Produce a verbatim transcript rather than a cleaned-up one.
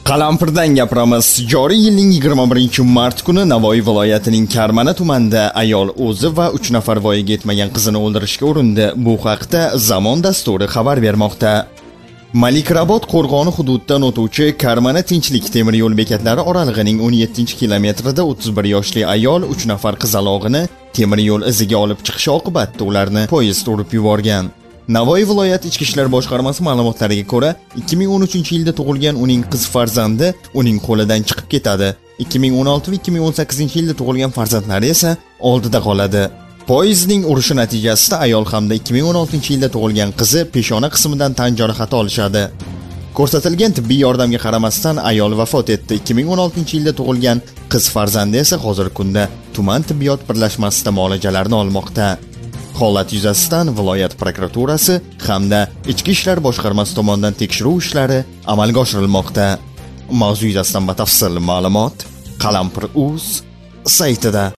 Qalampirdan gapiramiz. Joriy yilning yigirma birinchi mart kuni Navoiy viloyatining Karmana tumanida ayol o'zi va uch nafar voyaga yetmagan qizini o'ldirishga urindi. Bu haqda Zamon dasturi xabar bermoqda. Malikrabod qo'rg'oni hududidan o'tuvchi Karmana Tinchlik temir yo'l bekatlari oralig'ining o'n yettinchi kilometrida o'ttiz bir yoshli ayol uch nafar qizalog'ini temir yo'l iziga olib chiqishi oqibatida ularni poyezd urib yuborgan. Navoiy viloyat Ichki ishlar boshqarmasi ma'lumotlariga ko'ra, ikki ming o'n uchinchi yilda tug'ilgan uning qiz farzandi uning qo'lidan chiqib ketadi. ikki ming o'n olti va ikki ming o'n sakkizinchi yilda tug'ilgan farzandlari esa oldida qoladi. Poyezdning urishi natijasida ayol hamda ikki ming o'n oltinchi yilda tug'ilgan qizi peshona qismidan tan jarohati olishadi. Ko'rsatilgan tibbiy yordamga qaramasdan ayol vafot etdi. ikki ming o'n oltinchi yilda tug'ilgan qiz farzandi esa hozirgi kunda tuman tibbiyot birlashmasida muolajalarni olmoqda. Holat yuzasidan viloyat prokuraturasi hamda Ichki ishlar boshqarmasi tomonidan tekshiruv ishlari amalga oshirilmoqda. Mavzu yuzasidan batafsil ma'lumot Qalampir.uz saytida.